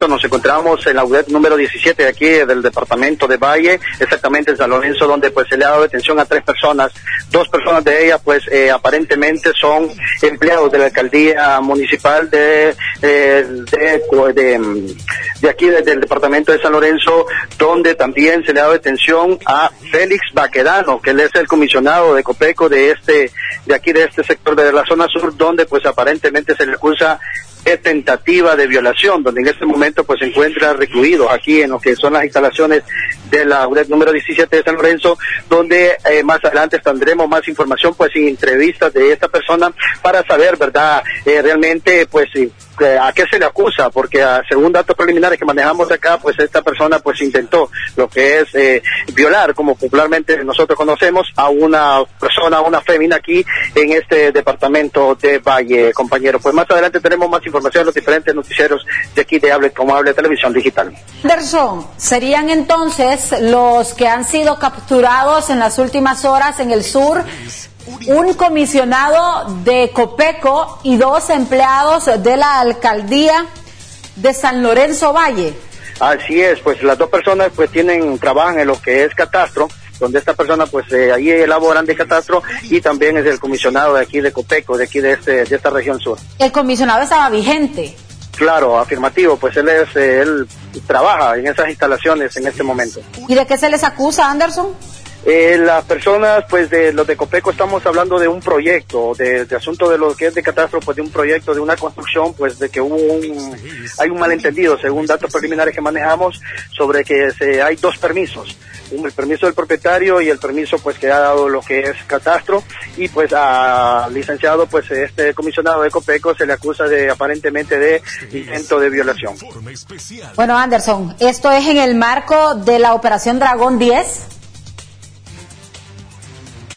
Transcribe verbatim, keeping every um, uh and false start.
momento nos encontramos en la U D E T número diecisiete de aquí del departamento de Valle, exactamente en San Lorenzo, donde pues se le ha dado detención a tres personas. Dos personas de ellas pues eh, aparentemente son empleados de la alcaldía municipal de eh, de, de, de aquí de, del departamento de San Lorenzo, donde también se le ha dado detención a Félix Baquedano, que él es el comisionado de Copeco de este de aquí de este sector de la zona sur, donde pues aparentemente se le acusa de tentativa de violación, donde en este momento pues se encuentra recluido aquí en lo que son las instalaciones de la U D E T número diecisiete de San Lorenzo, donde eh, más adelante tendremos más información pues y entrevistas de esta persona para saber, verdad, eh, realmente pues eh, a qué se le acusa, porque uh, según datos preliminares que manejamos de acá, pues esta persona pues intentó lo que es eh, violar, como popularmente nosotros conocemos, a una persona, a una fémina aquí en este departamento de Valle, compañero. Pues más adelante tenemos más información en los diferentes noticieros de aquí de Hable como Hable Televisión Digital. Anderson, serían entonces los que han sido capturados en las últimas horas en el sur, un comisionado de Copeco y dos empleados de la alcaldía de San Lorenzo Valle. Así es, pues las dos personas pues tienen, trabajan en lo que es catastro, donde esta persona pues eh, ahí elaboran de catastro, y también es el comisionado de aquí de Copeco, de aquí de este de esta región sur. El comisionado estaba vigente. Claro, afirmativo, pues él es eh, él trabaja en esas instalaciones en este momento. ¿Y de qué se les acusa, Anderson? Eh, las personas, pues de los de Copeco estamos hablando de un proyecto, de, de asunto de lo que es de catastro, pues de un proyecto, de una construcción, pues de que hubo un, hay un malentendido, según datos preliminares que manejamos, sobre que se, hay dos permisos, el permiso del propietario y el permiso pues que ha dado lo que es catastro, y pues al licenciado, pues este comisionado de Copeco se le acusa de aparentemente de intento de violación. Bueno, Anderson, esto es en el marco de la Operación Dragón diez.